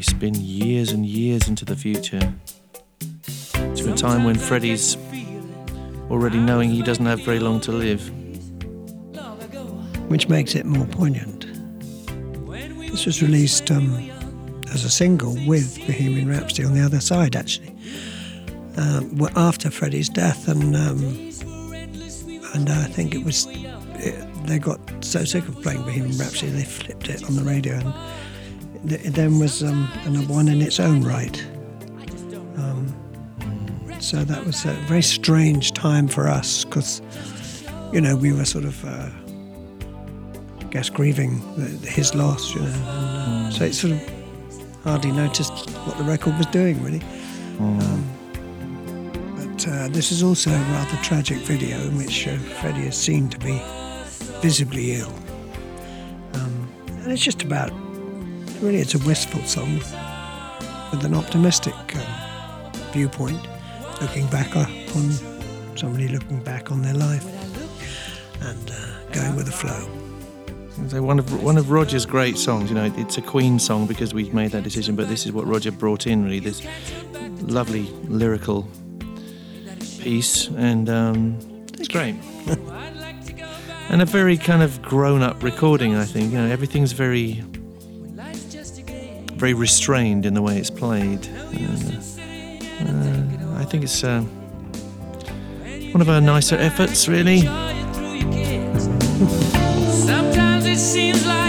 we spin years and years into the future to a time when Freddie's already knowing he doesn't have very long to live. Which makes it more poignant. This was released as a single with Bohemian Rhapsody on the other side, actually, after Freddie's death, and I think they got so sick of playing Bohemian Rhapsody they flipped it on the radio, and it then was another one in its own right. So that was a very strange time for us because, we were sort of, grieving his loss, and so it sort of hardly noticed what the record was doing, really. But this is also a rather tragic video in which Freddie is seen to be visibly ill. And it's just about, really it's a wistful song with an optimistic viewpoint, looking back on somebody looking back on their life and going with the flow. So one of Roger's great songs, it's a Queen song because we made that decision, but this is what Roger brought in, really, this lovely lyrical piece, and it's great. And a very kind of grown-up recording, I think. Everything's very, very restrained in the way it's played. I think it's one of our nicer efforts, really. Sometimes it seems like